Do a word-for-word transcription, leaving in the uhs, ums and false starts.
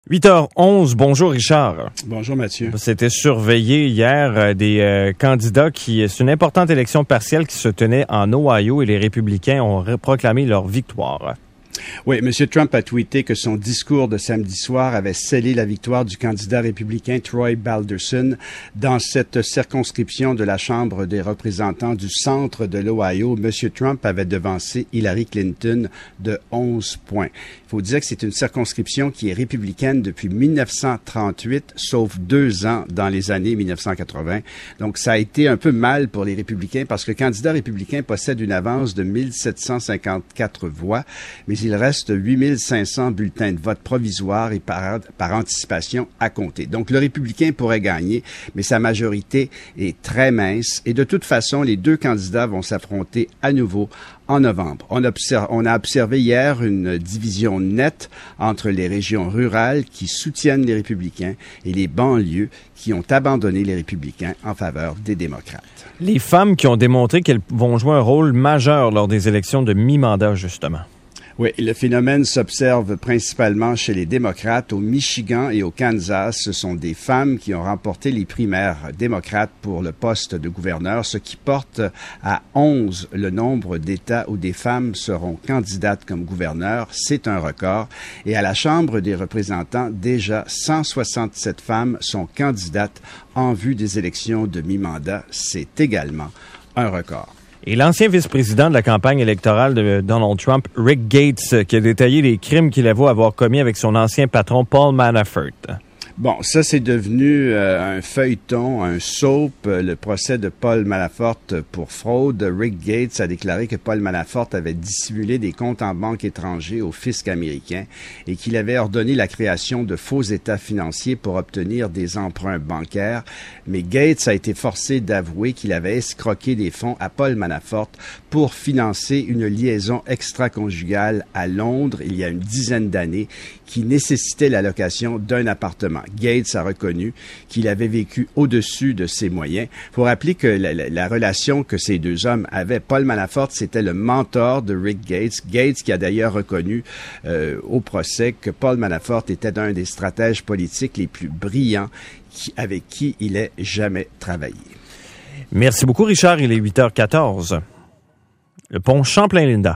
huit heures onze, bonjour Richard. Bonjour Mathieu. C'était surveillé hier euh, des euh, candidats qui... C'est une importante élection partielle qui se tenait en Ohio et les républicains ont proclamé leur victoire. Oui, M. Trump a tweeté que son discours de samedi soir avait scellé la victoire du candidat républicain Troy Balderson dans cette circonscription de la Chambre des représentants du centre de l'Ohio. M. Trump avait devancé Hillary Clinton de onze points. Il faut dire que c'est une circonscription qui est républicaine depuis mille neuf cent trente-huit, sauf deux ans dans les années mille neuf cent quatre-vingts. Donc, ça a été un peu mal pour les républicains parce que le candidat républicain possède une avance de mille sept cent cinquante-quatre voix, mais il reste huit mille cinq cents bulletins de vote provisoires et par, par anticipation à compter. Donc, le républicain pourrait gagner, mais sa majorité est très mince. Et de toute façon, les deux candidats vont s'affronter à nouveau en novembre. On, observe, on a observé hier une division nette entre les régions rurales qui soutiennent les républicains et les banlieues qui ont abandonné les républicains en faveur des démocrates. Les femmes qui ont démontré qu'elles vont jouer un rôle majeur lors des élections de mi-mandat, justement. Oui, le phénomène s'observe principalement chez les démocrates. Au Michigan et au Kansas, ce sont des femmes qui ont remporté les primaires démocrates pour le poste de gouverneur, ce qui porte à onze le nombre d'États où des femmes seront candidates comme gouverneurs. C'est un record. Et à la Chambre des représentants, déjà cent soixante-sept femmes sont candidates en vue des élections de mi-mandat. C'est également un record. Et l'ancien vice-président de la campagne électorale de Donald Trump, Rick Gates, qui a détaillé les crimes qu'il avoue avoir commis avec son ancien patron Paul Manafort. Bon, ça, c'est devenu euh, un feuilleton, un soap, euh, le procès de Paul Manafort pour fraude. Rick Gates a déclaré que Paul Manafort avait dissimulé des comptes en banque étrangers au fisc américain et qu'il avait ordonné la création de faux états financiers pour obtenir des emprunts bancaires. Mais Gates a été forcé d'avouer qu'il avait escroqué des fonds à Paul Manafort pour financer une liaison extra-conjugale à Londres il y a une dizaine d'années qui nécessitait la location d'un appartement. Gates a reconnu qu'il avait vécu au-dessus de ses moyens. Il faut rappeler que la, la, la relation que ces deux hommes avaient, Paul Manafort, c'était le mentor de Rick Gates. Gates qui a d'ailleurs reconnu euh, au procès que Paul Manafort était un des stratèges politiques les plus brillants qui, avec qui il ait jamais travaillé. Merci beaucoup, Richard. Il est huit heures quatorze. Le pont Champlain-Linda.